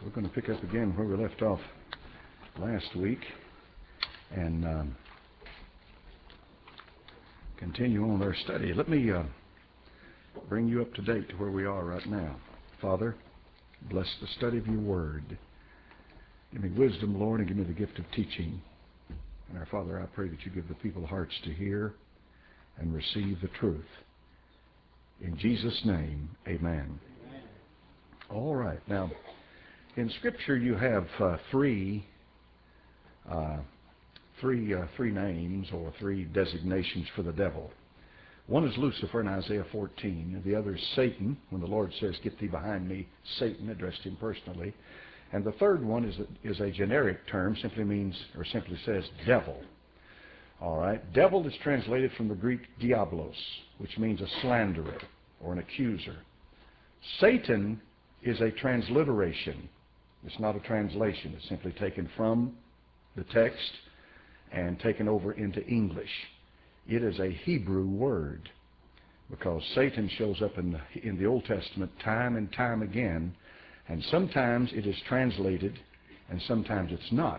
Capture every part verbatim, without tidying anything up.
We're going to pick up again where we left off last week and um, continue on our study. Let me uh, bring you up to date to where we are right now. Father, bless the study of your word. Give me wisdom, Lord, and give me the gift of teaching. And our Father, I pray that you give the people hearts to hear and receive the truth. In Jesus' name, amen. Amen. All right. Now, in Scripture, you have uh, three, uh, three, uh, three names or three designations for the devil. One is Lucifer in Isaiah fourteen, and the other is Satan, when the Lord says, "Get thee behind me, Satan," addressed him personally. And the third one is a, is a generic term, simply means, or simply says, devil. All right. Devil is translated from the Greek diablos, which means a slanderer or an accuser. Satan is a transliteration. It's not a translation. It's simply taken from the text and taken over into English. It is a Hebrew word because Satan shows up in the, in the Old Testament time and time again, and sometimes it is translated and sometimes it's not.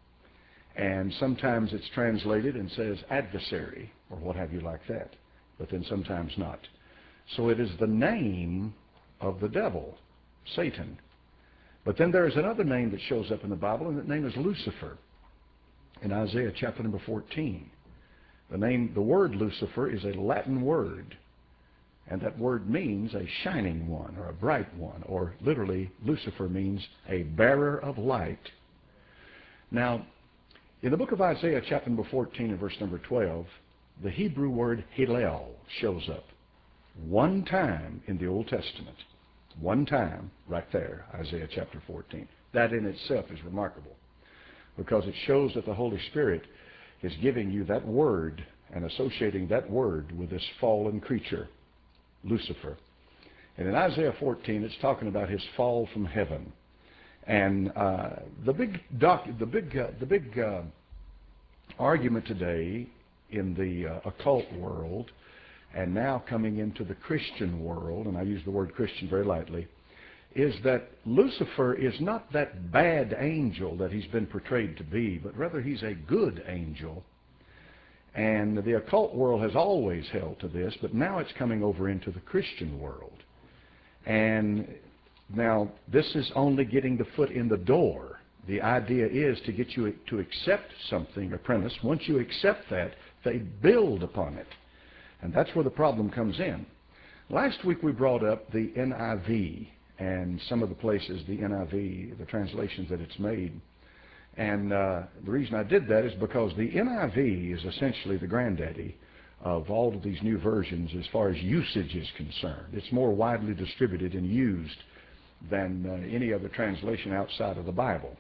And sometimes it's translated and says adversary or what have you like that, but then sometimes not. So it is the name of the devil, Satan. But then there is another name that shows up in the Bible, and that name is Lucifer in Isaiah chapter number fourteen. The name, the word Lucifer is a Latin word, and that word means a shining one or a bright one, or literally Lucifer means a bearer of light. Now, in the book of Isaiah chapter number fourteen and verse number twelve, the Hebrew word Hillel shows up one time in the Old Testament. One time, right there, Isaiah chapter fourteen. That in itself is remarkable because it shows that the Holy Spirit is giving you that word and associating that word with this fallen creature, Lucifer. And in Isaiah fourteen, it's talking about his fall from heaven. And uh, the big doc, the big, uh, the big uh, argument today in the uh, occult world, and now coming into the Christian world, and I use the word Christian very lightly, is that Lucifer is not that bad angel that he's been portrayed to be, but rather he's a good angel. And the occult world has always held to this, but now it's coming over into the Christian world. And now this is only getting the foot in the door. The idea is to get you to accept something, a premise. Once you accept that, they build upon it. And that's where the problem comes in. Last week we brought up the N I V and some of the places, the N I V, the translations that it's made. And uh, the reason I did that is because the N I V is essentially the granddaddy of all of these new versions as far as usage is concerned. It's more widely distributed and used than uh, any other translation outside of the Bible.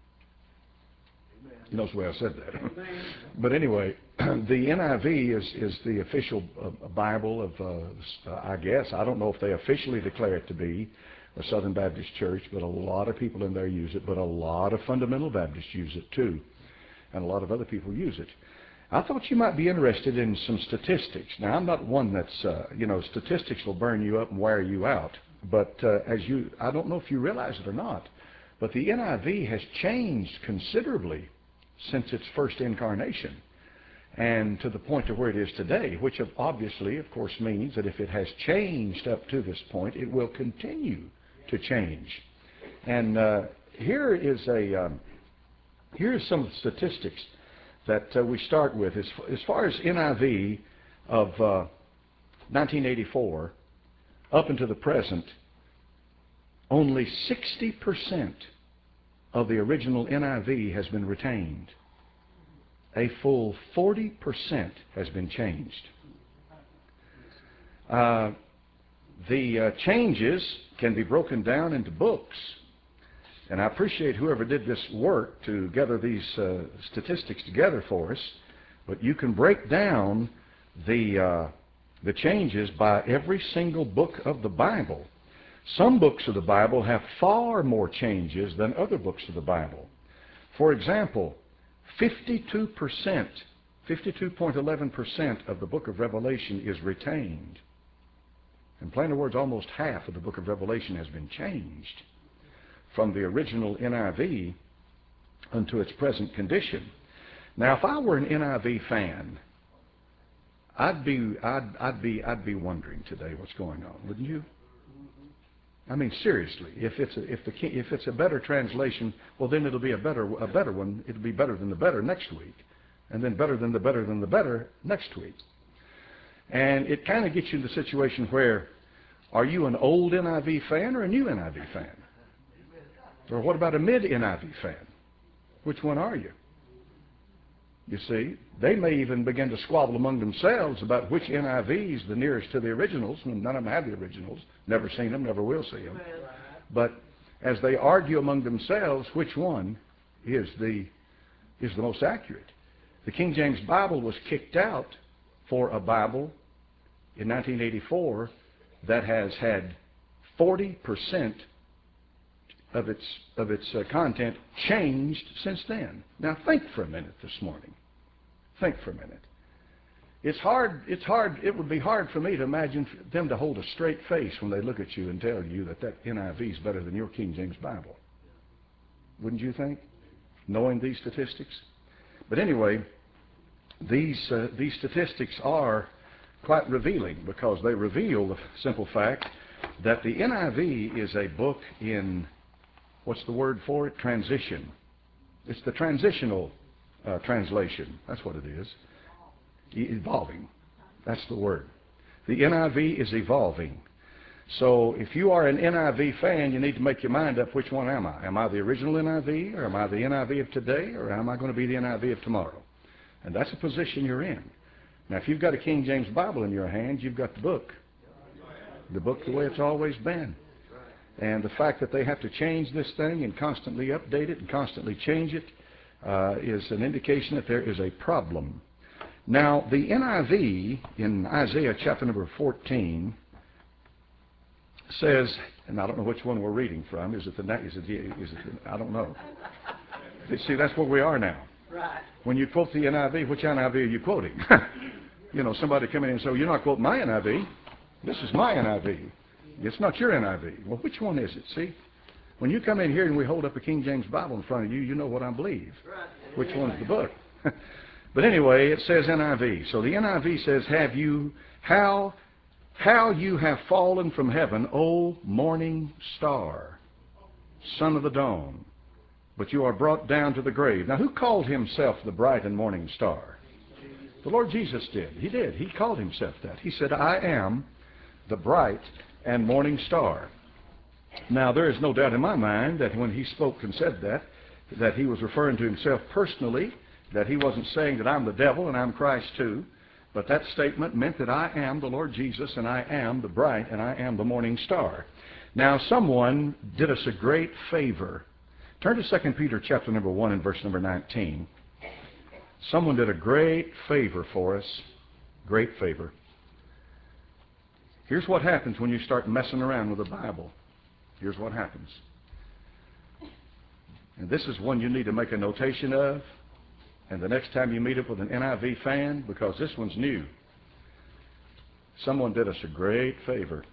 You notice the way I said that. But anyway, the N I V is, is the official uh, Bible of, uh, I guess, I don't know if they officially declare it to be a Southern Baptist church, but a lot of people in there use it, but a lot of fundamental Baptists use it too, and a lot of other people use it. I thought you might be interested in some statistics. Now, I'm not one that's, uh, you know, statistics will burn you up and wear you out, but uh, as you, I don't know if you realize it or not, but the N I V has changed considerably since its first incarnation, and to the point of where it is today, which obviously, of course, means that if it has changed up to this point, it will continue to change. And uh, here is a um, here is some of the statistics that uh, we start with. As, as far as N I V of uh, nineteen eighty-four up into the present, only sixty percent of the original N I V has been retained. A full forty percent has been changed. Uh, the uh, changes can be broken down into books. And I appreciate whoever did this work to gather these uh, statistics together for us. But you can break down the, uh, the changes by every single book of the Bible. Some books of the Bible have far more changes than other books of the Bible. For example, fifty-two percent, fifty-two point one one percent of the book of Revelation is retained. In plain words, almost half of the book of Revelation has been changed. from the original N I V unto its present condition. Now, if I were an N I V fan, I'd be I'd I'd be I'd be wondering today what's going on, wouldn't you? I mean, seriously, if it's a, if the if it's a better translation, well, then it'll be a better a better one. It'll be better than the better next week, and then better than the better than the better next week. And it kind of gets you in the situation where, are you an old N I V fan or a new N I V fan? Or what about a mid N I V fan? Which one are you? You see, they may even begin to squabble among themselves about which N I V is the nearest to the originals. None of them have the originals. Never seen them, never will see them. But as they argue among themselves, which one is the is the most accurate? The King James Bible was kicked out for a Bible in nineteen eighty-four that has had forty percent of its of its uh, content changed since then. Now think for a minute this morning. Think for a minute. It's hard. It's hard. It would be hard for me to imagine them to hold a straight face when they look at you and tell you that that N I V is better than your King James Bible. Wouldn't you think? Knowing these statistics. But anyway, these uh, these statistics are quite revealing, because they reveal the simple fact that the N I V is a book in, what's the word for it? Transition. It's the transitional uh, translation. That's what it is. E- evolving. That's the word. The N I V is evolving. So if you are an N I V fan, you need to make your mind up, which one am I? Am I the original N I V, or am I the N I V of today, or am I going to be the N I V of tomorrow? And that's a position you're in. Now, if you've got a King James Bible in your hand, you've got the book. The book the way it's always been. And the fact that they have to change this thing and constantly update it and constantly change it uh, is an indication that there is a problem. Now, the N I V in Isaiah chapter number fourteen says, and I don't know which one we're reading from. Is it the is it the, is it the, I don't know. See, that's where we are now. Right. When you quote the N I V, which N I V are you quoting? You know, somebody come in and say, well, you're not quoting my N I V. This is my N I V. It's not your N I V. Well, which one is it? See, when you come in here and we hold up a King James Bible in front of you, you know what I believe. Right. Which one's the book? But anyway, it says N I V. So the N I V says, "Have you how how you have fallen from heaven, O morning star, son of the dawn, but you are brought down to the grave." Now, who called himself the bright and morning star? The Lord Jesus did. He did. He called himself that. He said, "I am the bright and morning star." Now, there is no doubt in my mind that when he spoke and said that, that he was referring to himself personally, that he wasn't saying that I'm the devil and I'm Christ too, but that statement meant that I am the Lord Jesus and I am the bright and I am the morning star. Now, someone did us a great favor. Turn to Second Peter chapter number one and verse number nineteen. Someone did a great favor for us. Great favor. Here's what happens when you start messing around with the Bible. Here's what happens. And this is one you need to make a notation of. And the next time you meet up with an N I V fan, because this one's new, someone did us a great favor.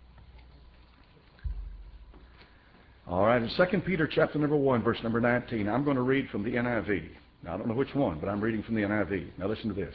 All right, in Second Peter chapter number one, verse number nineteen, I'm going to read from the N I V. Now, I don't know which one, but I'm reading from the N I V. Now, listen to this.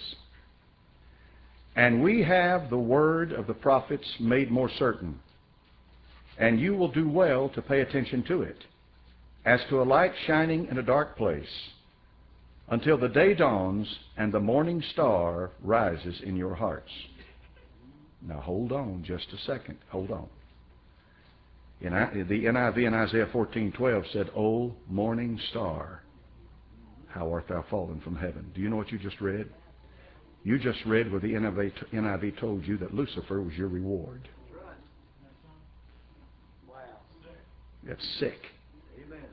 "And we have the word of the prophets made more certain, and you will do well to pay attention to it, as to a light shining in a dark place, until the day dawns and the morning star rises in your hearts." Now, hold on just a second. Hold on. In I, the N I V in Isaiah fourteen twelve said, "O morning star, how art thou fallen from heaven?" Do you know what you just read? You just read where the N I V, N I V told you that Lucifer was your reward. Wow. That's sick. Amen.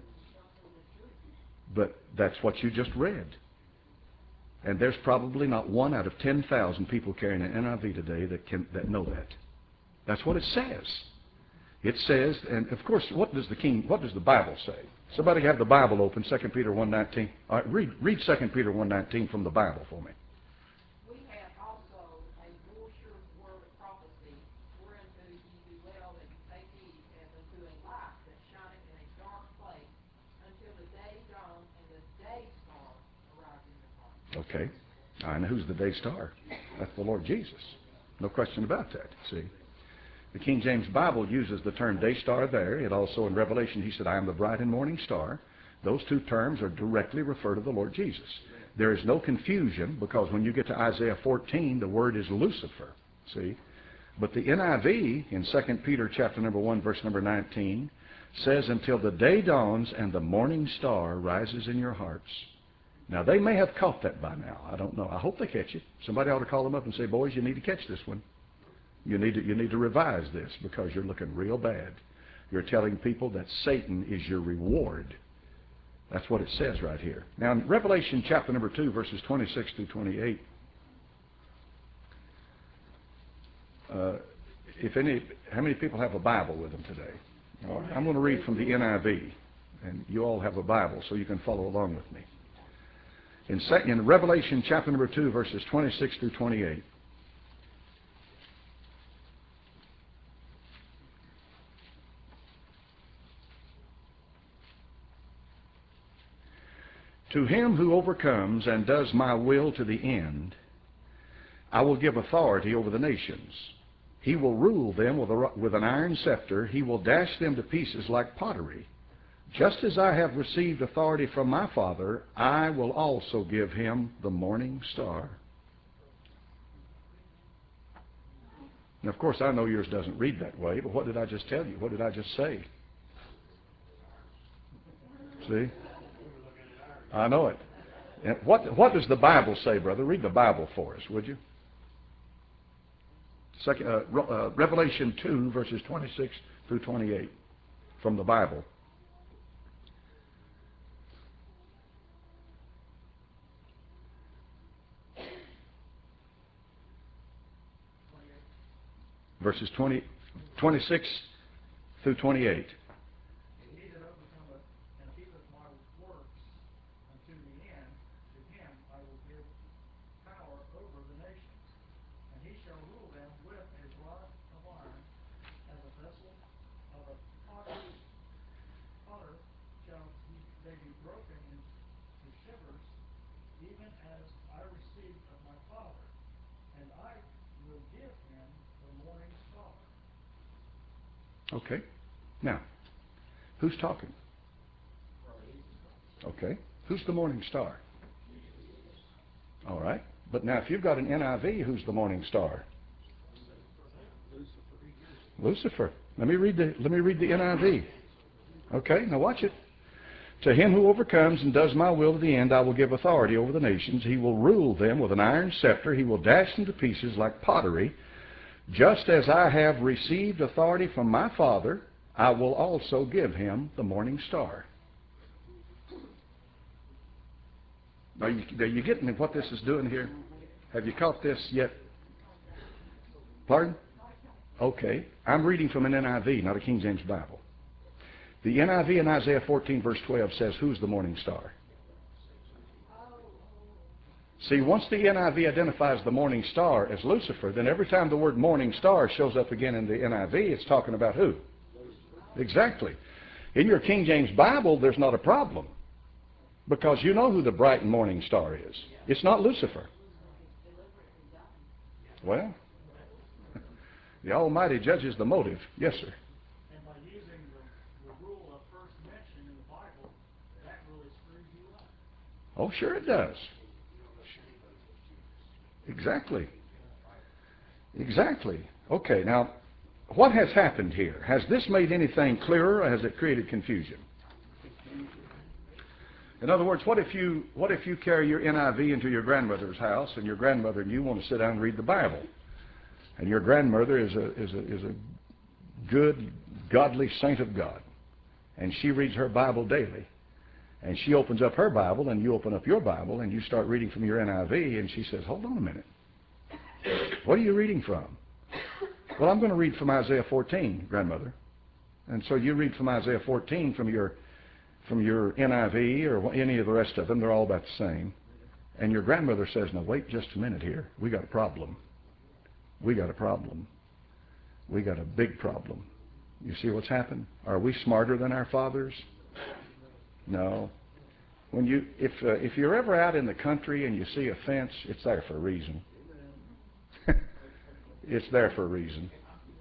But that's what you just read. And there's probably not one out of ten thousand people carrying an N I V today that can that know that. That's what it says. It says, and of course, what does the King, what does the Bible say? Somebody have the Bible open, Second Peter one nineteen. All right, read read Second Peter one nineteen from the Bible for me. "We have also a more sure word of prophecy, whereunto ye do well that you take heed, as unto a light that shineth in a dark Okay. And who's the day star? That's the Lord Jesus. No question about that, see. The King James Bible uses the term day star there. It also, in Revelation, he said, I am the bright and morning star. Those two terms are directly refer to the Lord Jesus. There is no confusion, because when you get to Isaiah fourteen, the word is Lucifer, see. But the N I V, in Second Peter chapter number one, verse number nineteen, says, until the day dawns and the morning star rises in your hearts. Now, they may have caught that by now. I don't know. I hope they catch it. Somebody ought to call them up and say, boys, you need to catch this one. You need to, you need to revise this, because you're looking real bad. You're telling people that Satan is your reward. That's what it says right here. Now, in Revelation chapter number two, verses twenty-six through twenty-eight, uh, if any, how many people have a Bible with them today? All right, I'm going to read from the N I V, and you all have a Bible, so you can follow along with me. In, in Revelation chapter number two, verses twenty-six through twenty-eight, to him who overcomes and does my will to the end, I will give authority over the nations. He will rule them with, a, with an iron scepter. He will dash them to pieces like pottery. Just as I have received authority from my Father, I will also give him the morning star. And of course, I know yours doesn't read that way, but what did I just tell you? What did I just say? See? I know it. And what, what does the Bible say, brother? Read the Bible for us, would you? Second, uh, uh, Revelation two, verses twenty-six through twenty-eight, from the Bible. Verses twenty, twenty-six through twenty-eight. Okay. Now, who's talking? Okay. Who's the morning star? All right. But now, if you've got an N I V, who's the morning star? Lucifer. Let me read the let me read the N I V. Okay. Now watch it. To him who overcomes and does my will to the end, I will give authority over the nations. He will rule them with an iron scepter. He will dash them to pieces like pottery. Just as I have received authority from my Father, I will also give him the morning star. Are you, are you getting what this is doing here? Have you caught this yet? Pardon? Okay. I'm reading from an N I V, not a King James Bible. The N I V in Isaiah fourteen, verse twelve says, who's the morning star? See, once the N I V identifies the morning star as Lucifer, then every time the word morning star shows up again in the N I V, it's talking about who? Exactly. In your King James Bible, there's not a problem, because you know who the bright and morning star is. It's not Lucifer. Well, the Almighty judges the motive. Yes, sir. And by using the, the rule of first mention in the Bible, that really screws you up. Oh, sure it does. Exactly. Exactly. Okay, now, what has happened here? Has this made anything clearer, or has it created confusion? In other words, what if you what if you carry your N I V into your grandmother's house, and your grandmother and you want to sit down and read the Bible, and your grandmother is a is a is a good, godly saint of God, and she reads her Bible daily, and she opens up her Bible, and you open up your Bible, and you start reading from your N I V, and she says, hold on a minute. What are you reading from? Well, I'm going to read from Isaiah fourteen, grandmother. And so you read from Isaiah fourteen from your from your N I V or any of the rest of them. They're all about the same. And your grandmother says, now wait just a minute here. We got a problem. We got a problem. We got a big problem. You see what's happened? Are we smarter than our fathers? No. When you, if uh, if you're ever out in the country and you see a fence, it's there for a reason. It's there for a reason.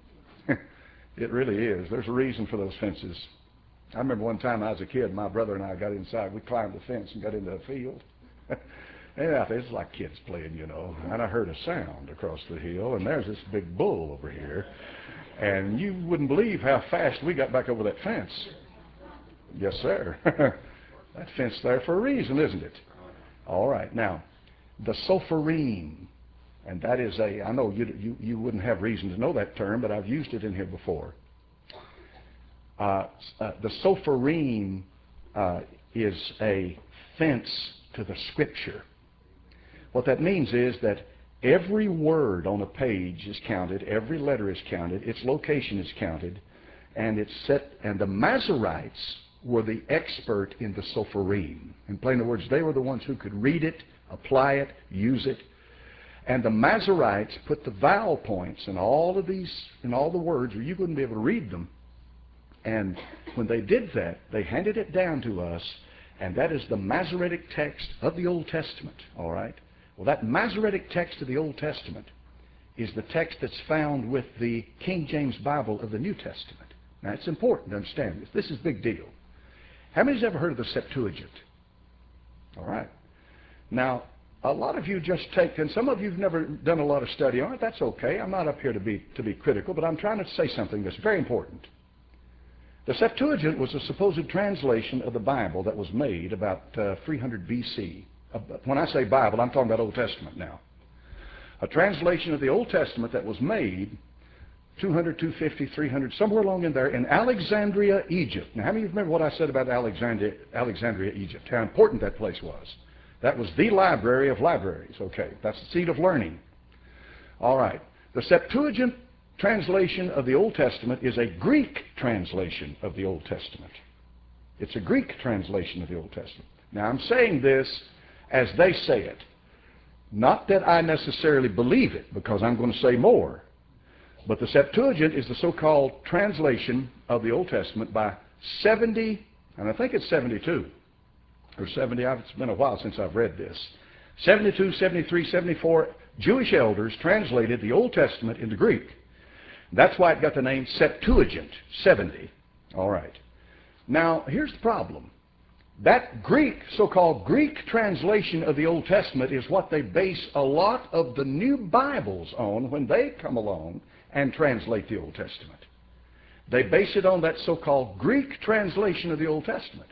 It really is. There's a reason for those fences. I remember one time I was a kid, my brother and I got inside. We climbed the fence and got into a field. And out there, it's like kids playing, you know. And I heard a sound across the hill, and there's this big bull over here. And you wouldn't believe how fast we got back over that fence. Yes, sir. That fence there for a reason, isn't it? All right. Now, the Sopherim, and that is a, I know you, you, you wouldn't have reason to know that term, but I've used it in here before. Uh, uh, the Sopherim uh, is a fence to the Scripture. What that means is that every word on a page is counted, every letter is counted, its location is counted, and it's set. And the Masoretes were the expert in the Sopherim. In plain words, they were the ones who could read it, apply it, use it. And the Masoretes put the vowel points in all of these, in all the words, or you wouldn't be able to read them. And when they did that, they handed it down to us, and that is the Masoretic text of the Old Testament. All right. Well, that Masoretic text of the Old Testament is the text that's found with the King James Bible of the New Testament. Now, it's important to understand this. This is a big deal. How many's ever heard of the Septuagint? All right. Now, a lot of you just take, and some of you have never done a lot of study on it. That's okay. I'm not up here to be to be critical, but I'm trying to say something that's very important. The Septuagint was a supposed translation of the Bible that was made about uh, three hundred B C. When I say Bible, I'm talking about Old Testament now. A translation of the Old Testament that was made two hundred, two fifty, three hundred, somewhere along in there in Alexandria, Egypt. Now, how many of you remember what I said about Alexandria, Alexandria, Egypt? How important that place was. That was the library of libraries. Okay, that's the seat of learning. All right. The Septuagint translation of the Old Testament is a Greek translation of the Old Testament. It's a Greek translation of the Old Testament. Now, I'm saying this as they say it. Not that I necessarily believe it, because I'm going to say more. But the Septuagint is the so-called translation of the Old Testament by seventy, and I think it's seventy-two, or seventy, it's been a while since I've read this. seventy-two, seventy-three, seventy-four Jewish elders translated the Old Testament into Greek. That's why it got the name Septuagint, seventy. All right. Now, here's the problem. That Greek, so-called Greek translation of the Old Testament is what they base a lot of the new Bibles on when they come along and translate the Old Testament. They base it on that so-called Greek translation of the Old Testament.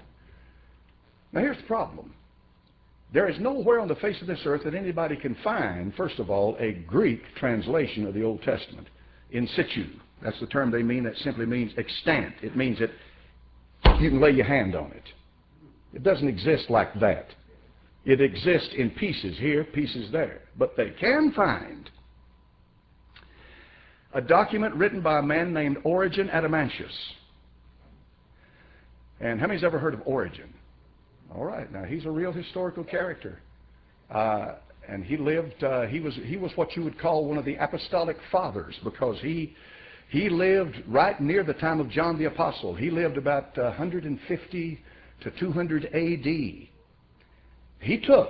Now, here's the problem. There is nowhere on the face of this earth that anybody can find, first of all, a Greek translation of the Old Testament. In situ. That's the term they mean. That simply means extant. It means that you can lay your hand on it. It doesn't exist like that. It exists in pieces here, pieces there. But they can find a document written by a man named Origen Adamantius. And how many's ever heard of Origen? All right. Now, he's a real historical character. Uh, and he lived, uh, he was he was what you would call one of the apostolic fathers, because he he lived right near the time of John the Apostle. He lived about uh, one fifty to two hundred A D. He took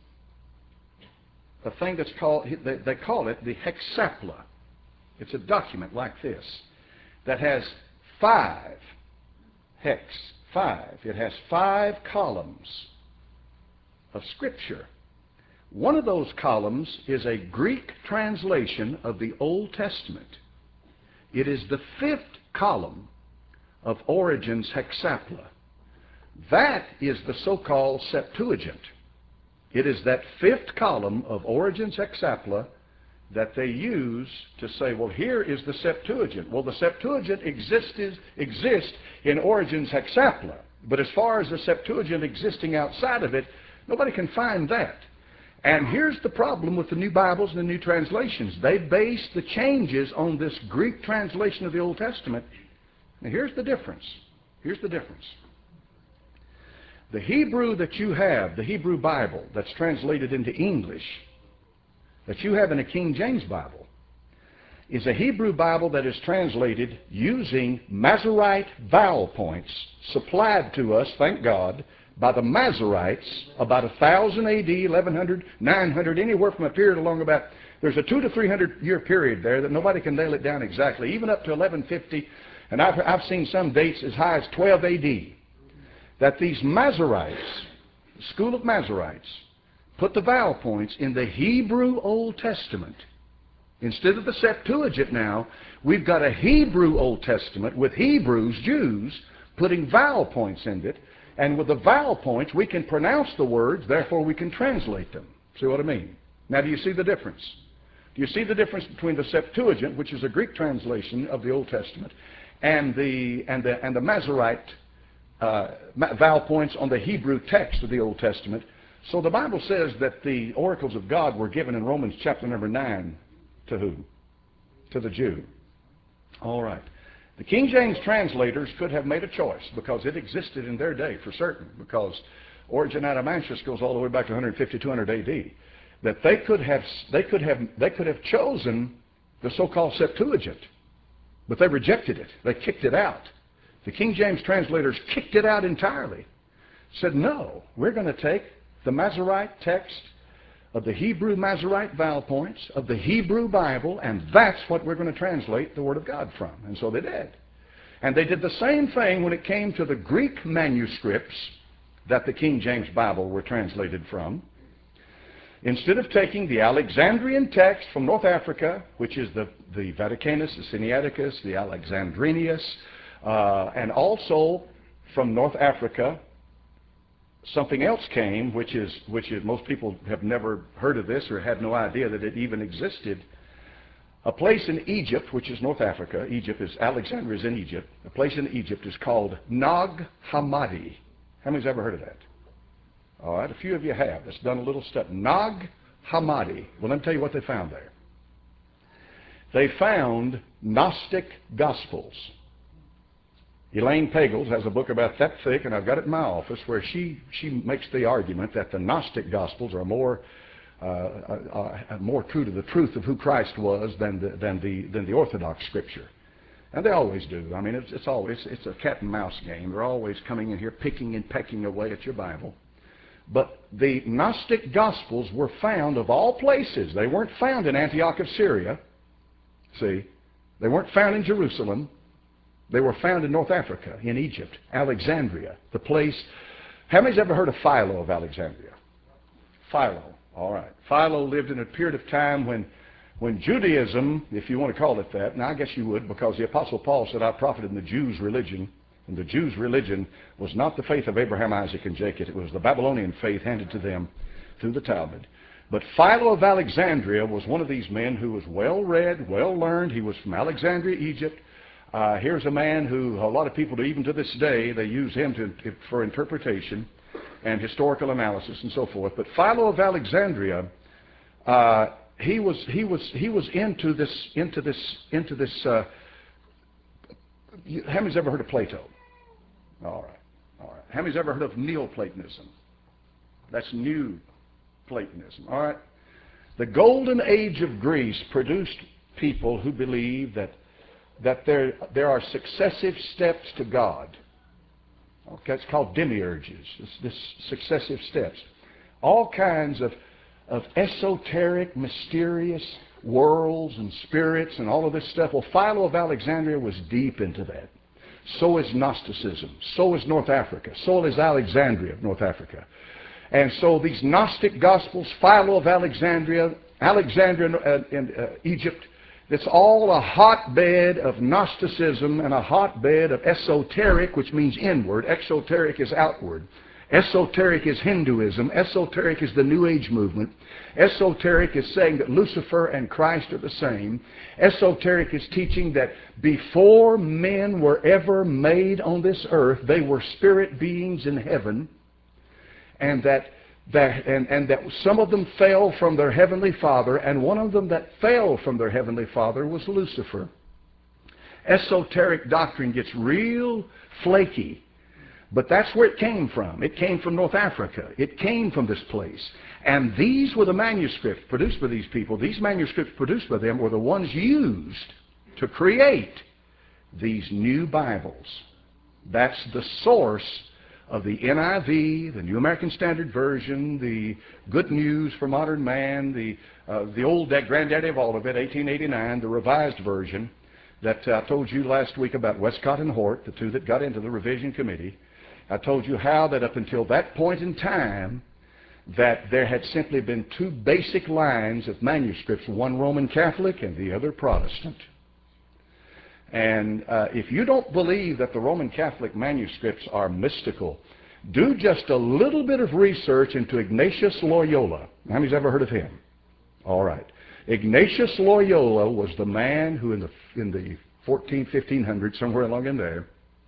a thing that's called, they, they call it the Hexapla. It's a document like this that has five, hex, five. It has five columns of Scripture. One of those columns is a Greek translation of the Old Testament. It is the fifth column of Origen's Hexapla. That is the so-called Septuagint. It is that fifth column of Origen's Hexapla that they use to say, well, here is the Septuagint. Well, the Septuagint exists, exists in Origen's Hexapla. But as far as the Septuagint existing outside of it, nobody can find that. And here's the problem with the new Bibles and the new translations. They base the changes on this Greek translation of the Old Testament. Now, here's the difference. Here's the difference. The Hebrew that you have, the Hebrew Bible that's translated into English, that you have in a King James Bible, is a Hebrew Bible that is translated using Masorite vowel points supplied to us, thank God, by the Masoretes about one thousand A D, eleven hundred, nine hundred, anywhere from a period along about, there's a two to three hundred year period there that nobody can nail it down exactly, even up to eleven fifty, and I've, I've seen some dates as high as twelve A D, that these Masoretes, the school of Masoretes, put the vowel points in the Hebrew Old Testament. Instead of the Septuagint now, we've got a Hebrew Old Testament with Hebrews, Jews, putting vowel points in it. And with the vowel points, we can pronounce the words, therefore we can translate them. See what I mean? Now, do you see the difference? Do you see the difference between the Septuagint, which is a Greek translation of the Old Testament, and the, and the, and the Masorete uh, vowel points on the Hebrew text of the Old Testament? So the Bible says that the oracles of God were given in Romans chapter number nine to who? To the Jew. All right. The King James translators could have made a choice because it existed in their day for certain, because Origen Adamantius goes all the way back to one fifty, two hundred A D, that they could have they could have they could have chosen the so-called Septuagint, but they rejected it. They kicked it out. The King James translators kicked it out entirely. Said, no, we're going to take the Masorete text of the Hebrew Masorete vowel points of the Hebrew Bible, and that's what we're going to translate the Word of God from. And so they did. And they did the same thing when it came to the Greek manuscripts that the King James Bible were translated from. Instead of taking the Alexandrian text from North Africa, which is the, the Vaticanus, the Sinaiticus, the Alexandrinus, uh, and also from North Africa, something else came, which is, which is, most people have never heard of this or had no idea that it even existed. A place in Egypt, which is North Africa, Egypt is, Alexandria is in Egypt, a place in Egypt is called Nag Hammadi. How many's ever heard of that? All right, a few of you have. That's done a little study. Nag Hammadi. Well, let me tell you what they found there. They found Gnostic Gospels. Elaine Pagels has a book about that thick, and I've got it in my office, where she, she makes the argument that the Gnostic Gospels are more, uh, uh, uh, more true to the truth of who Christ was than the, than the, than the Orthodox Scripture. And they always do. I mean, it's, it's always, it's a cat and mouse game. They're always coming in here picking and pecking away at your Bible. But the Gnostic Gospels were found of all places. They weren't found in Antioch of Syria. See? They weren't found in Jerusalem. They were found in North Africa, in Egypt, Alexandria, the place. How many's ever heard of Philo of Alexandria? Philo, all right. Philo lived in a period of time when, when Judaism, if you want to call it that, and I guess you would, because the Apostle Paul said, I profited in the Jews' religion, and the Jews' religion was not the faith of Abraham, Isaac, and Jacob. It was the Babylonian faith handed to them through the Talmud. But Philo of Alexandria was one of these men who was well-read, well-learned. He was from Alexandria, Egypt. Uh, here's a man who a lot of people, even to this day, they use him to, to, for interpretation and historical analysis and so forth. But Philo of Alexandria, uh, he was he was he was into this into this into this. Uh, how many's ever heard of Plato? All right, all right. How many's ever heard of Neoplatonism? That's new Platonism. All right. The golden age of Greece produced people who believed that. that there, there are successive steps to God. Okay, it's called demiurges, this, this successive steps. All kinds of, of esoteric, mysterious worlds and spirits and all of this stuff. Well, Philo of Alexandria was deep into that. So is Gnosticism. So is North Africa. So is Alexandria, North Africa. And so these Gnostic Gospels, Philo of Alexandria, Alexandria uh, in uh, Egypt, it's all a hotbed of Gnosticism and a hotbed of esoteric, which means inward. Exoteric is outward. Esoteric is Hinduism. Esoteric is the New Age movement. Esoteric is saying that Lucifer and Christ are the same. Esoteric is teaching that before men were ever made on this earth, they were spirit beings in heaven, and that That, and, and that some of them fell from their heavenly Father, and one of them that fell from their heavenly Father was Lucifer. Esoteric doctrine gets real flaky, but that's where it came from. It came from North Africa. It came from this place. And these were the manuscripts produced by these people. These manuscripts produced by them were the ones used to create these new Bibles. That's the source of the N I V, the New American Standard Version, the Good News for Modern Man, the, uh, the old that granddaddy of all of it, eighteen eighty-nine, the Revised Version, that uh, I told you last week about Westcott and Hort, the two that got into the revision committee. I told you how that up until that point in time, that there had simply been two basic lines of manuscripts, one Roman Catholic and the other Protestant. And uh, if you don't believe that the Roman Catholic manuscripts are mystical, do just a little bit of research into Ignatius Loyola. How many's ever heard of him? All right. Ignatius Loyola was the man who in the, in the fourteen, fifteen hundreds, somewhere along in there,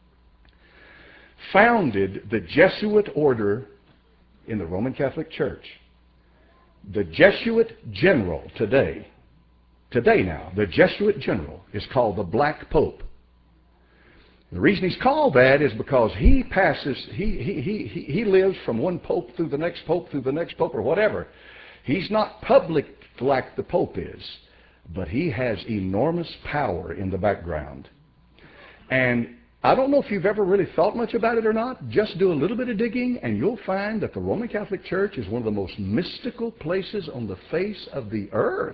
founded the Jesuit order in the Roman Catholic Church. The Jesuit general today, today now, the Jesuit general is called the Black Pope. The reason he's called that is because he passes, he, he, he, he, he lives from one pope through the next pope through the next pope or whatever. He's not public like the Pope is, but he has enormous power in the background. And I don't know if you've ever really thought much about it or not. Just do a little bit of digging and you'll find that the Roman Catholic Church is one of the most mystical places on the face of the earth.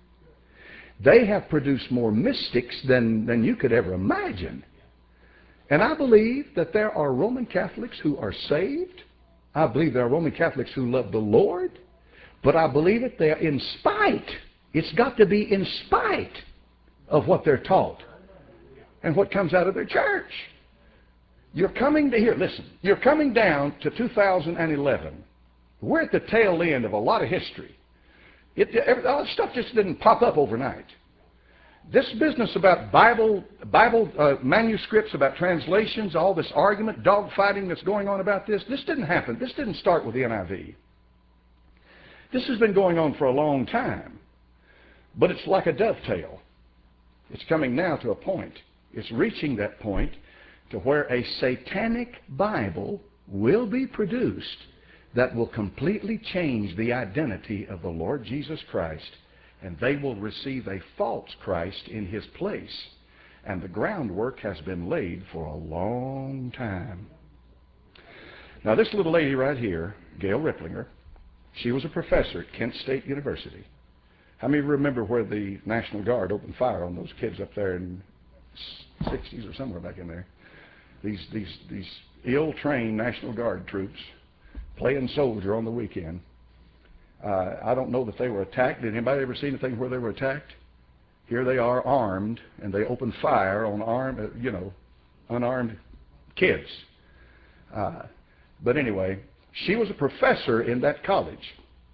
They have produced more mystics than, than you could ever imagine. And I believe that there are Roman Catholics who are saved. I believe there are Roman Catholics who love the Lord. But I believe it they're in spite. It's got to be in spite of what they're taught and what comes out of their church. You're coming to here, listen, you're coming down to two thousand eleven. We're at the tail end of a lot of history. It, all this stuff just didn't pop up overnight. This business about Bible, Bible uh, manuscripts, about translations, all this argument, dogfighting that's going on about this, this didn't happen. This didn't start with the N I V. This has been going on for a long time. But it's like a dovetail. It's coming now to a point. It's reaching that point to where a satanic Bible will be produced that will completely change the identity of the Lord Jesus Christ, and they will receive a false Christ in his place. And the groundwork has been laid for a long time. Now this little lady right here, Gail Ripplinger, she was a professor at Kent State University. How many remember where the National Guard opened fire on those kids up there in the sixties or somewhere back in there? These, these, these ill-trained National Guard troops playing soldier on the weekend. Uh, I don't know that they were attacked. Did anybody ever see anything where they were attacked? Here they are armed, and they opened fire on armed, uh, you know, unarmed kids. Uh, but anyway, she was a professor in that college.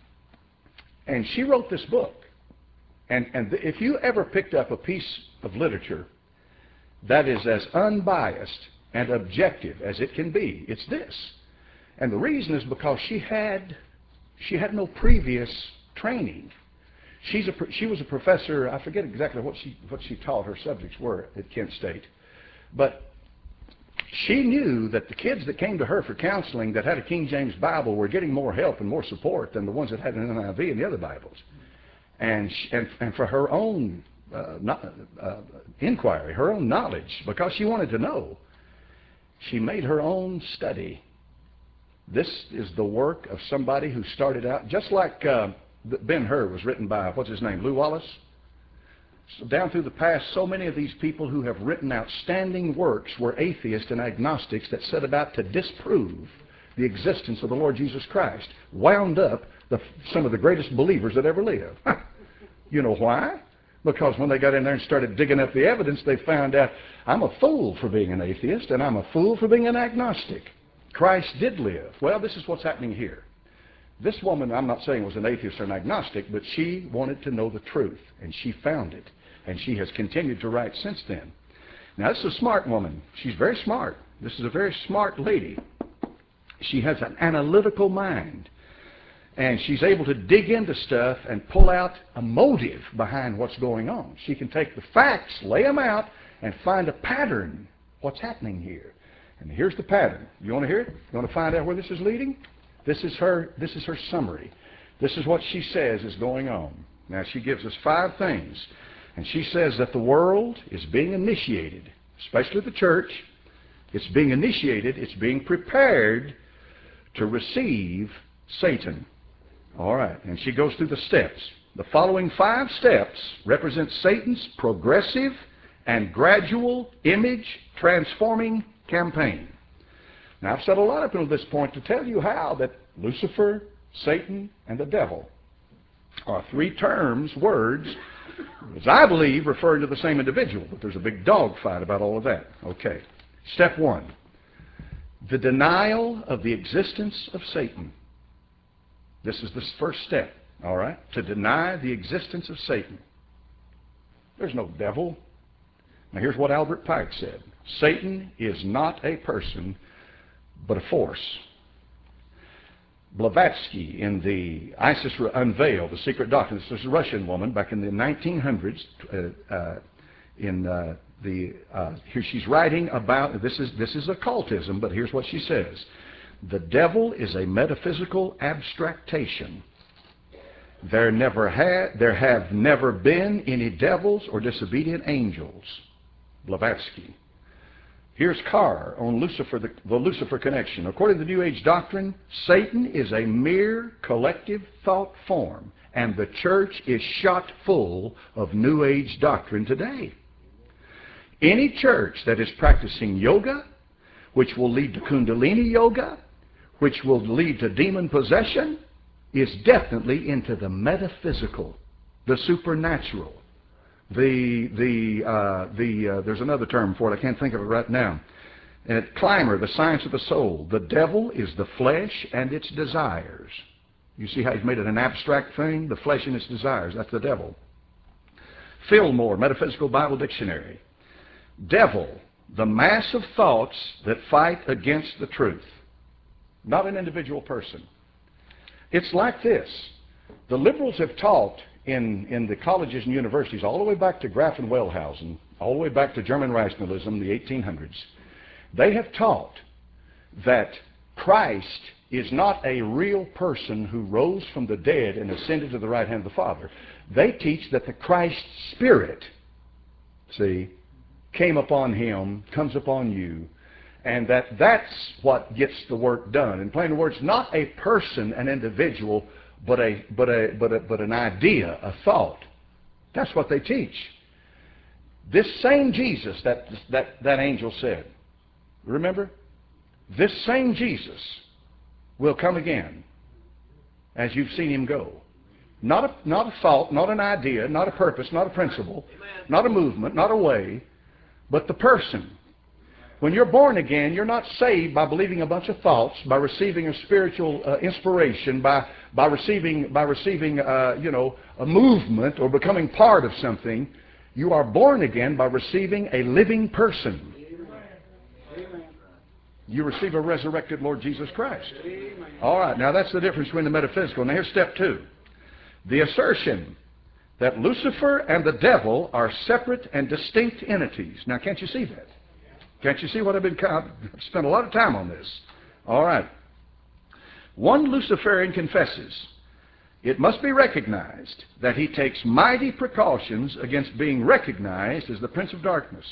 And she wrote this book. And, and if you ever picked up a piece of literature that is as unbiased and objective as it can be, it's this. And the reason is because she had, she had no previous training. She's a, she was a professor, I forget exactly what she, what she taught, her subjects were at Kent State. But she knew that the kids that came to her for counseling that had a King James Bible were getting more help and more support than the ones that had an N I V and the other Bibles. And, she, and, and for her own uh, not, uh, inquiry, her own knowledge, because she wanted to know, she made her own study. This is the work of somebody who started out, just like uh, Ben-Hur was written by, what's his name, Lew Wallace? So down through the past, so many of these people who have written outstanding works were atheists and agnostics that set about to disprove the existence of the Lord Jesus Christ, wound up the, some of the greatest believers that ever lived. You know why? Because when they got in there and started digging up the evidence, they found out, I'm a fool for being an atheist, and I'm a fool for being an agnostic. Christ did live. Well, this is what's happening here. This woman, I'm not saying was an atheist or an agnostic, but she wanted to know the truth, and she found it. And she has continued to write since then. Now, this is a smart woman. She's very smart. This is a very smart lady. She has an analytical mind. And she's able to dig into stuff and pull out a motive behind what's going on. She can take the facts, lay them out, and find a pattern. What's happening here? And here's the pattern. You want to hear it? You want to find out where this is leading? This is her, this is her summary. This is what she says is going on. Now, she gives us five things. And she says that the world is being initiated, especially the church, It's being initiated. It's being prepared to receive Satan. All right, and she goes through the steps. The following five steps represent Satan's progressive and gradual image transforming campaign. Now, I've said a lot up until this point to tell you how that Lucifer, Satan, and the devil are three terms, words, as I believe, referring to the same individual, but there's a big dog fight about all of that. Okay. Step one, the denial of the existence of Satan. This is the first step, all right, to deny the existence of Satan. There's no devil. Now, here's what Albert Pike said. Satan is not a person, but a force. Blavatsky in the ISIS Unveiled, the Secret Doctrine. This was a Russian woman back in the nineteen hundreds. Uh, uh, in uh, the uh, here she's writing about this is this is occultism, but here's what she says: the devil is a metaphysical abstractation. There never had there have never been any devils or disobedient angels. Blavatsky. Here's Carr on Lucifer, the, the Lucifer connection. According to the New Age doctrine, Satan is a mere collective thought form, and the church is shot full of New Age doctrine today. Any church that is practicing yoga, which will lead to Kundalini yoga, which will lead to demon possession, is definitely into the metaphysical, the supernatural. The, the, uh, the, uh, there's another term for it, I can't think of it right now. And Clymer, the science of the soul. The devil is the flesh and its desires. You see how he's made it an abstract thing? The flesh and its desires, that's the devil. Fillmore, Metaphysical Bible Dictionary. Devil, the mass of thoughts that fight against the truth. Not an individual person. It's like this. The liberals have taught in, in the colleges and universities all the way back to Graf and Wellhausen, all the way back to German rationalism, the eighteen hundreds. They have taught that Christ is not a real person who rose from the dead and ascended to the right hand of the Father. They teach that the Christ Spirit, see, came upon him, comes upon you, and that that's what gets the work done. In plain words, not a person, an individual, but a but a but a but an idea, a thought. That's what they teach. This same Jesus that that that angel said, remember, this same Jesus will come again, as you've seen him go. Not a not a thought, not an idea, not a purpose, not a principle, not a movement, not a way, but the person. When you're born again, you're not saved by believing a bunch of thoughts, by receiving a spiritual uh, inspiration, by by receiving by receiving uh, you know a movement or becoming part of something. You are born again by receiving a living person. Amen. You receive a resurrected Lord Jesus Christ. All right, now that's the difference between the metaphysical. Now here's step two: the assertion that Lucifer and the devil are separate and distinct entities. Now, can't you see that? Can't you see what I've been, I've spent a lot of time on this. All right. One Luciferian confesses, it must be recognized that he takes mighty precautions against being recognized as the Prince of Darkness.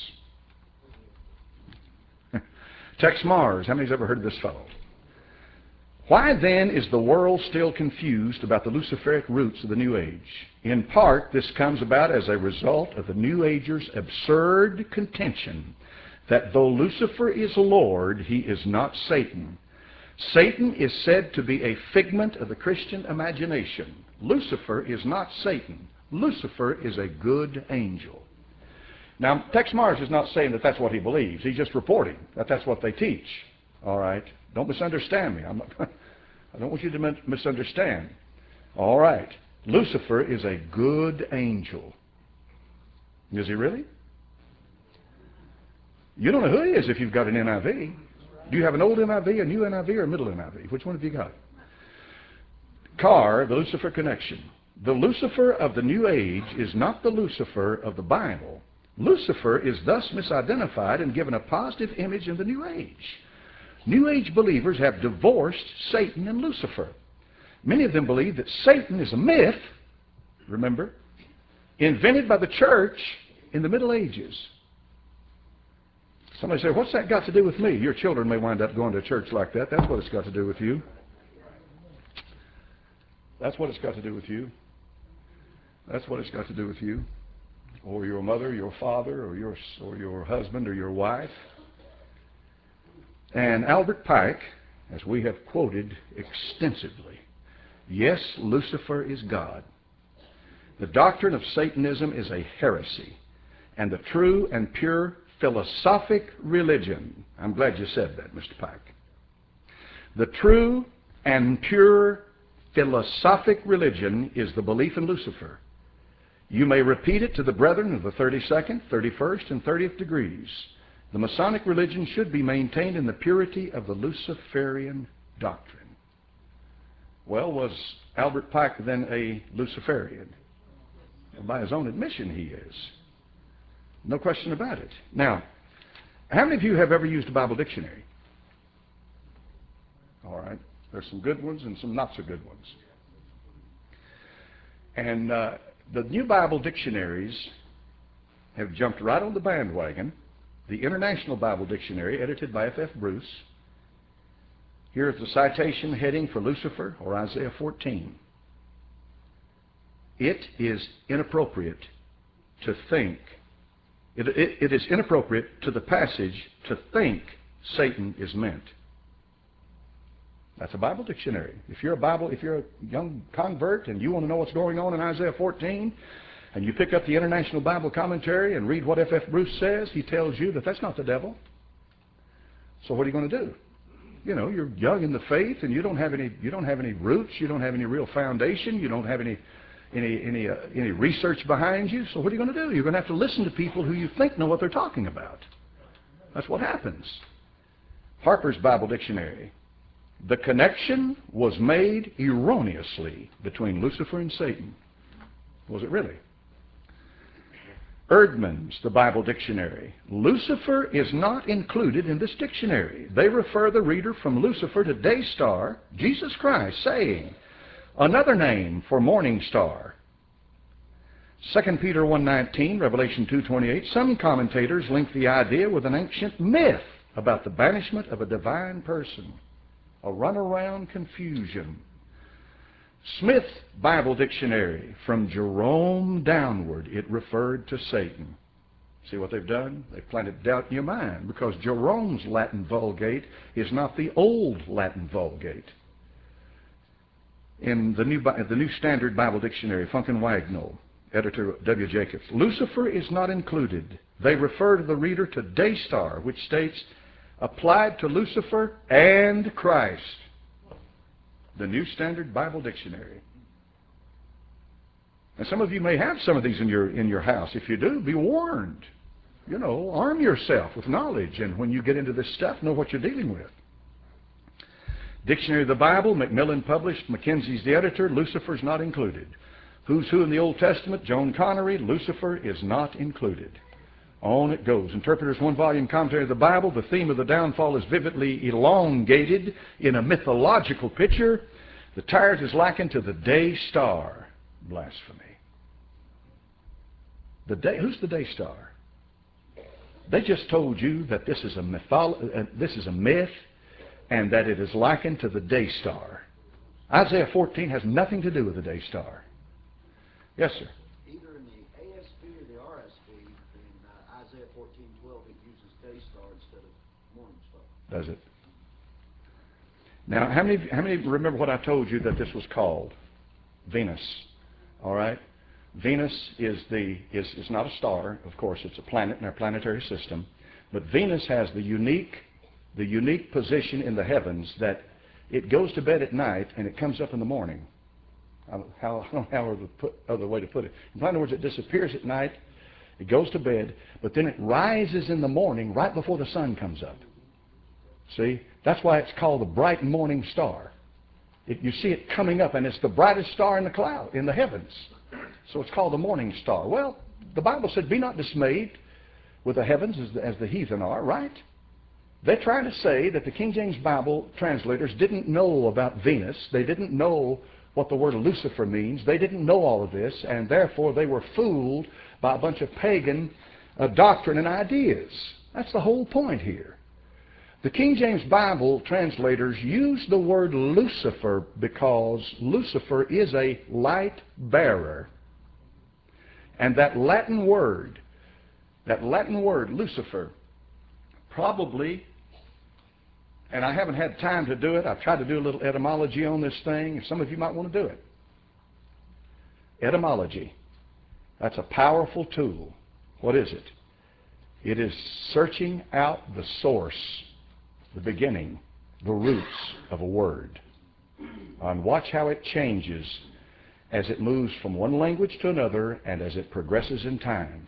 Tex Mars, how many's ever heard of this fellow? Why then is the world still confused about the Luciferic roots of the New Age? In part, this comes about as a result of the New Agers' absurd contention that though Lucifer is Lord, he is not Satan. Satan is said to be a figment of the Christian imagination. Lucifer is not Satan. Lucifer is a good angel. Now, Tex Mars is not saying that that's what he believes. He's just reporting that that's what they teach. All right? Don't misunderstand me. I'm not, I don't want you to misunderstand. All right. Lucifer is a good angel. Is he really? You don't know who he is if you've got an N I V. Do you have an old N I V, a new N I V, or a middle N I V? Which one have you got? Carr, the Lucifer connection. The Lucifer of the New Age is not the Lucifer of the Bible. Lucifer is thus misidentified and given a positive image in the New Age. New Age believers have divorced Satan and Lucifer. Many of them believe that Satan is a myth, remember, invented by the church in the Middle Ages. Somebody say, what's that got to do with me? Your children may wind up going to a church like that. That's what it's got to do with you. That's what it's got to do with you. That's what it's got to do with you. Or your mother, your father, or your, or your husband, or your wife. And Albert Pike, as we have quoted extensively, yes, Lucifer is God. The doctrine of Satanism is a heresy. And the true and pure philosophic religion, I'm glad you said that, Mister Pike. The true and pure philosophic religion is the belief in Lucifer. You may repeat it to the brethren of the thirty-second, thirty-first, and thirtieth degrees. The Masonic religion should be maintained in the purity of the Luciferian doctrine. Well, was Albert Pike then a Luciferian? Well, by his own admission, he is. No question about it. Now, how many of you have ever used a Bible dictionary? All right. There's some good ones and some not so good ones. And uh, the new Bible dictionaries have jumped right on the bandwagon. The International Bible Dictionary, edited by F F Bruce. Here is the citation heading for Lucifer, or Isaiah fourteen. It is inappropriate to think, it, it, it is inappropriate to the passage to think Satan is meant. That's a Bible dictionary. If you're a Bible, if you're a young convert and you want to know what's going on in Isaiah fourteen, and you pick up the International Bible Commentary and read what F F Bruce says, he tells you that that's not the devil. So what are you going to do? You know, you're young in the faith and you don't have any, you don't have any roots, you don't have any real foundation, you don't have any, any, any, uh, any research behind you. So what are you going to do? You're going to have to listen to people who you think know what they're talking about. That's what happens. Harper's Bible Dictionary. The connection was made erroneously between Lucifer and Satan. Was it really? Erdman's, the Bible Dictionary. Lucifer is not included in this dictionary. They refer the reader from Lucifer to day star, Jesus Christ, saying, another name for morning star. Second Peter one nineteen, Revelation two twenty-eight, some commentators link the idea with an ancient myth about the banishment of a divine person. A runaround confusion. Smith Bible Dictionary, from Jerome downward, it referred to Satan. See what they've done? They've planted doubt in your mind, because Jerome's Latin Vulgate is not the old Latin Vulgate. In the New, the New Standard Bible Dictionary, Funkin Wagnall, editor W. Jacobs, Lucifer is not included. They refer to the reader to Daystar, which states, applied to Lucifer and Christ. The New Standard Bible Dictionary. And some of you may have some of these in your, in your house. If you do, be warned. You know, arm yourself with knowledge, and when you get into this stuff, know what you're dealing with. Dictionary of the Bible, Macmillan published, Mackenzie's the editor, Lucifer's not included. Who's Who in the Old Testament, Joan Connery, Lucifer is not included. On it goes. Interpreter's one-volume commentary of the Bible, the theme of the downfall is vividly elongated in a mythological picture. The tyrant is likened to the day star. Blasphemy. The day, who's the day star? They just told you that this is a mytholo- uh, this is a myth, and that it is likened to the day star. Isaiah fourteen has nothing to do with the day star. Yes, sir. Either in the A S V or the R S V, in uh, Isaiah fourteen twelve, it uses day star instead of morning star. Does it? Now, how many, how many remember what I told you that this was called? Venus. All right? Venus is, the, is, is not a star. Of course, it's a planet in our planetary system. But Venus has the unique, the unique position in the heavens that it goes to bed at night and it comes up in the morning. How, how, how other, put, other way to put it. In other words, it disappears at night, it goes to bed, but then it rises in the morning right before the sun comes up. See? That's why it's called the bright morning star. It, you see it coming up, and it's the brightest star in the cloud, in the heavens. So it's called the morning star. Well, the Bible said, be not dismayed with the heavens as the, as the heathen are, right? They're trying to say that the King James Bible translators didn't know about Venus. They didn't know what the word Lucifer means. They didn't know all of this, and therefore they were fooled by a bunch of pagan uh, doctrine and ideas. That's the whole point here. The King James Bible translators use the word Lucifer because Lucifer is a light bearer. And that Latin word, that Latin word, Lucifer, probably, and I haven't had time to do it. I've tried to do a little etymology on this thing, and some of you might want to do it. Etymology. That's a powerful tool. What is it? It is searching out the source, the beginning, the roots of a word. And watch how it changes as it moves from one language to another and as it progresses in time.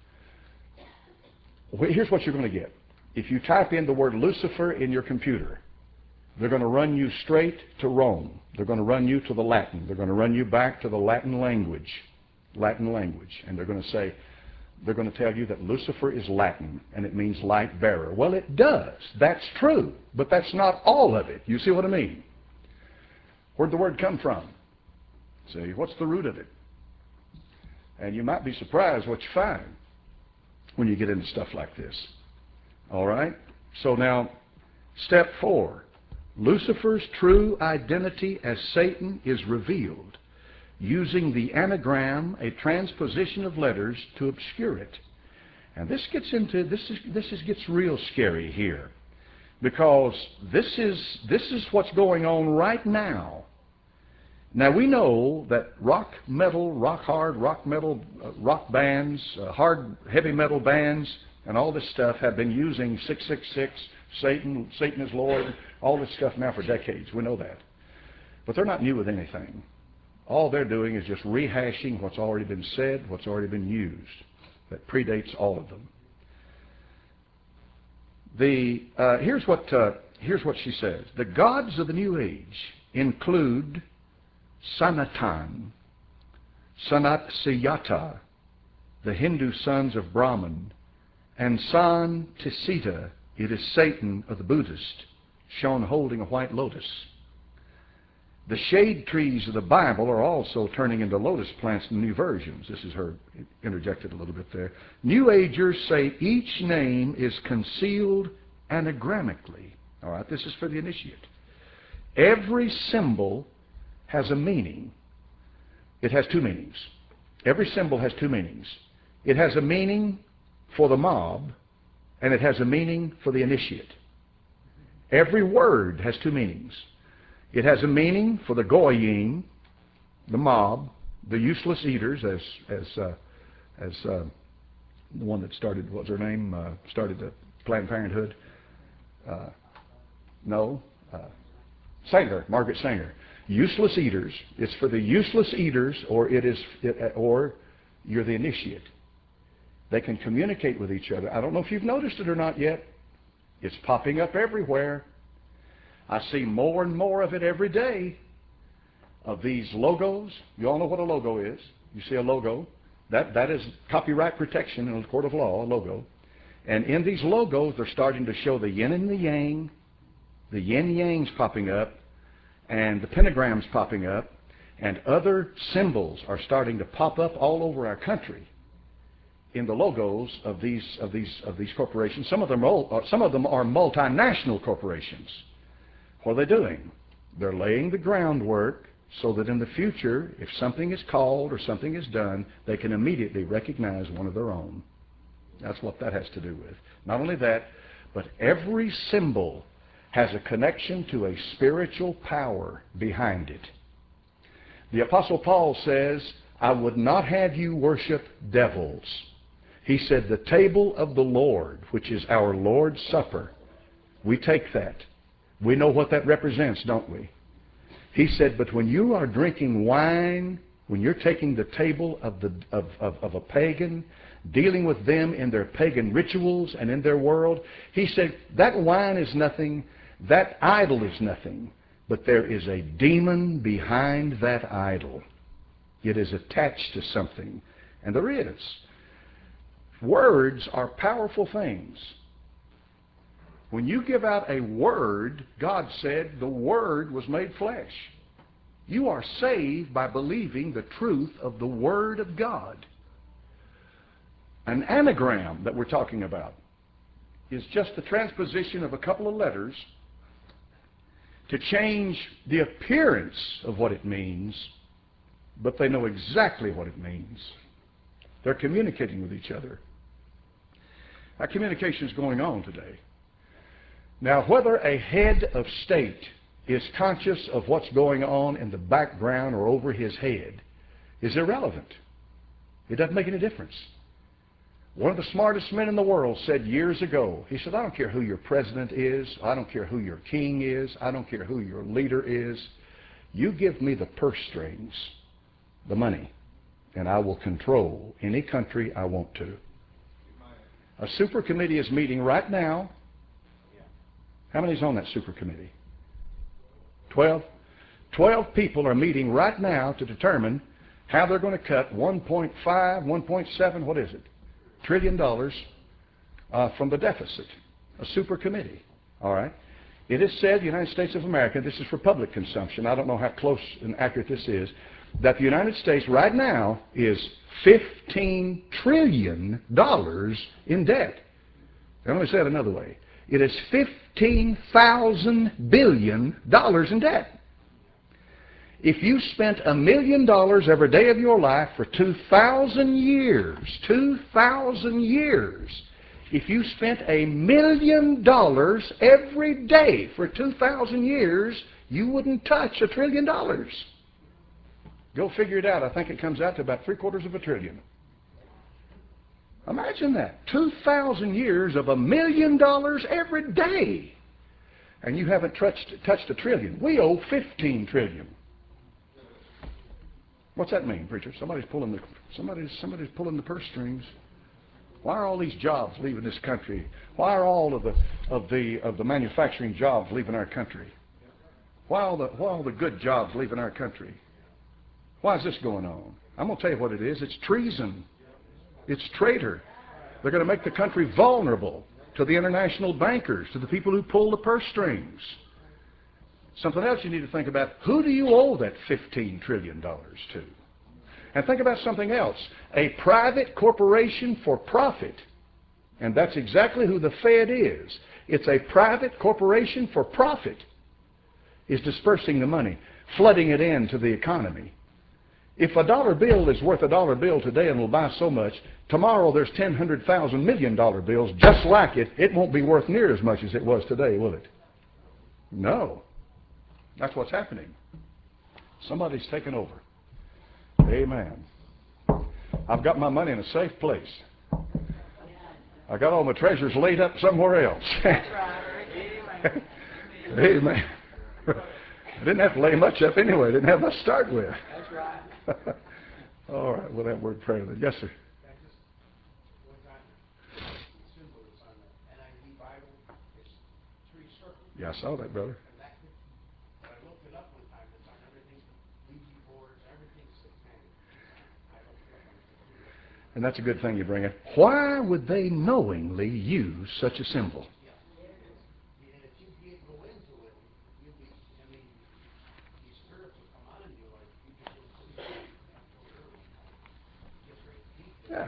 Well, here's what you're going to get. If you type in the word Lucifer in your computer, they're going to run you straight to Rome. They're going to run you to the Latin. They're going to run you back to the Latin language. Latin language. And they're going to say, they're going to tell you that Lucifer is Latin and it means light bearer. Well, it does. That's true. But that's not all of it. You see what I mean? Where'd the word come from? See, what's the root of it? And you might be surprised what you find when you get into stuff like this. All right? So now, step four. Lucifer's true identity as Satan is revealed using the anagram, a transposition of letters, to obscure it. And this gets into, this is, this is, gets real scary here. Because this is, this is what's going on right now. Now we know that rock metal, rock hard, rock metal, uh, rock bands, uh, hard, heavy metal bands, and all this stuff have been using six six six, Satan, Satan is Lord, all this stuff now for decades. We know that. But they're not new with anything. All they're doing is just rehashing what's already been said, what's already been used, that predates all of them. The, uh, here's, what, uh, here's what she says. The gods of the New Age include Sanatan, Sanatsiyata, the Hindu sons of Brahman, and San Tisita, it is Satan of the Buddhist, shown holding a white lotus. The shade trees of the Bible are also turning into lotus plants in new versions. This is her interjected a little bit there. New Agers say each name is concealed anagramically. All right, this is for the initiate. Every symbol has a meaning. It has two meanings. Every symbol has two meanings. It has a meaning for the mob, and it has a meaning for the initiate. Every word has two meanings. It has a meaning for the goyim, the mob, the useless eaters, as as uh, as uh, the one that started, what's her name, uh, started the Planned Parenthood. Uh, no, uh, Sanger, Margaret Sanger. Useless eaters. It's for the useless eaters, or it is, it, or you're the initiate. They can communicate with each other. I don't know if you've noticed it or not yet. It's popping up everywhere. I see more and more of it every day, of these logos. You all know what a logo is. You see a logo. That, that is copyright protection in the court of law, a logo. And in these logos, they're starting to show the yin and the yang. The yin-yang's popping up, and the pentagram's popping up, and other symbols are starting to pop up all over our country in the logos of these, of these, of these corporations. Some of them are, some of them are multinational corporations. What are they doing? They're laying the groundwork so that in the future, if something is called or something is done, they can immediately recognize one of their own. That's what that has to do with. Not only that, but every symbol has a connection to a spiritual power behind it. The Apostle Paul says, I would not have you worship devils. He said, the table of the Lord, which is our Lord's Supper, we take that. We know what that represents, don't we? He said, but when you are drinking wine, when you're taking the table of, the, of, of, of a pagan, dealing with them in their pagan rituals and in their world, he said, that wine is nothing, that idol is nothing, but there is a demon behind that idol. It is attached to something, and there is. Words are powerful things. When you give out a word, God said the Word was made flesh. You are saved by believing the truth of the Word of God. An anagram that we're talking about. is just the transposition of a couple of letters to change the appearance of what it means, but they know exactly what it means. They're communicating with each other. That communication is going on today. Now, whether a head of state is conscious of what's going on in the background or over his head is irrelevant. It doesn't make any difference. One of the smartest men in the world said years ago, he said, I don't care who your president is, I don't care who your king is, I don't care who your leader is. You give me the purse strings, the money, and I will control any country I want to. A super committee is meeting right now. How many's on that super committee? Twelve? Twelve people are meeting right now to determine how they're going to cut one point five, one point seven, what is it? Trillion dollars uh, from the deficit. A super committee. All right. It is said, the United States of America, this is for public consumption, I don't know how close and accurate this is, that the United States right now is fifteen trillion dollars in debt. Let me say it another way. It is fifteen thousand billion dollars in debt. If you spent a million dollars every day of your life for two thousand years, two thousand years, if you spent a million dollars every day for two thousand years, you wouldn't touch a trillion dollars. Go figure it out. I think it comes out to about three quarters of a trillion. Imagine that. two thousand years of a million dollars every day. And you haven't touched, touched a trillion. We owe fifteen trillion. What's that mean, preacher? Somebody's pulling the somebody's somebody's pulling the purse strings. Why are all these jobs leaving this country? Why are all of the of the of the manufacturing jobs leaving our country? Why all the why all the good jobs leaving our country? Why is this going on? I'm going to tell you what it is. It's treason. It's traitor. They're going to make the country vulnerable to the international bankers, to the people who pull the purse strings. Something else you need to think about. Who do you owe that fifteen trillion dollars to? And think about something else. A private corporation for profit. And that's exactly who the Fed is. It's a private corporation for profit. Is dispersing the money, flooding it into the economy. If a dollar bill is worth a dollar bill today and will buy so much, tomorrow there's ten hundred thousand million dollar bills just like it. It won't be worth near as much as it was today, will it? No. That's what's happening. Somebody's taken over. Amen. I've got my money in a safe place. I got all my treasures laid up somewhere else. That's right. Amen. Amen. I didn't have to lay much up anyway. I didn't have much to start with. That's right. All right. We'll have word prayer then. Yes, sir. Yeah, I saw that, brother. And that's a good thing you bring it. Why would they knowingly use such a symbol? Yeah.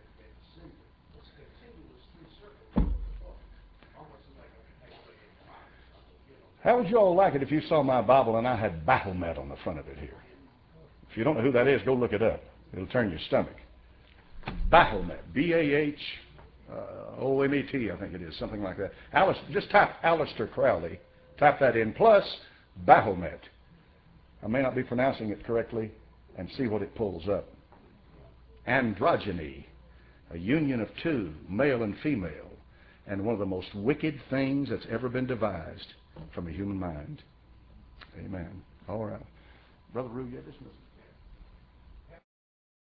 How would you all like it if you saw my Bible and I had Baphomet on the front of it here? If you don't know who that is, go look it up. It'll turn your stomach. Baphomet, B A H O M E T, I think it is, something like that. Alice, just type Aleister Crowley, type that in, plus Baphomet. I may not be pronouncing it correctly, and see what it pulls up. Androgyny, a union of two, male and female, and one of the most wicked things that's ever been devised from a human mind. Amen. All right. Brother Rue, you have this message.